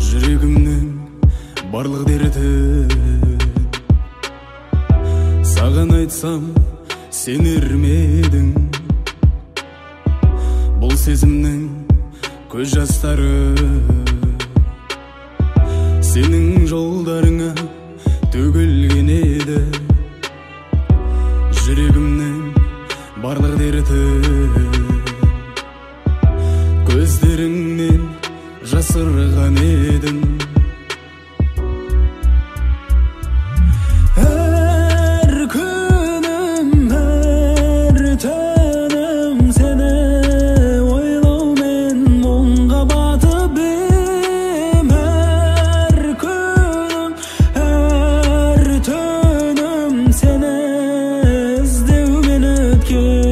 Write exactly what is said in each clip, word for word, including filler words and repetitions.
жүрегімнің барлық дертін саған айтсам сенер ме едің? Бұл сезімнің көз жастары сенің жолдарыңа төгілген еді. Жүрегімнің барлық дертін көздеріңнен жасырған едің. Әр күнім, әр түнім сені ойлаумен мұңға батып ем. Әр күнім, әр түнім сені іздеумен өткен.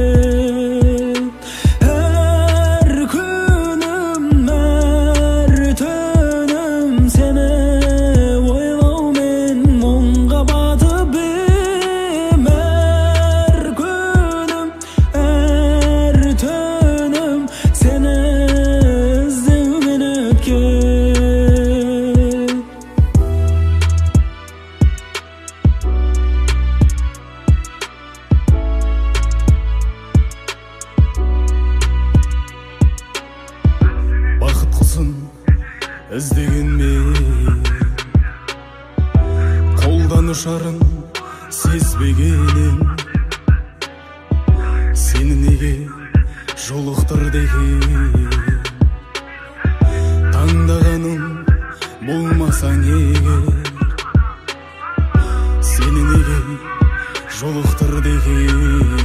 Іздегенмен қолдан ұшарын сезбегенім, сені неге жолықтыр деген? Таңдағаным болмаса неге, сені неге жолықтыр деген?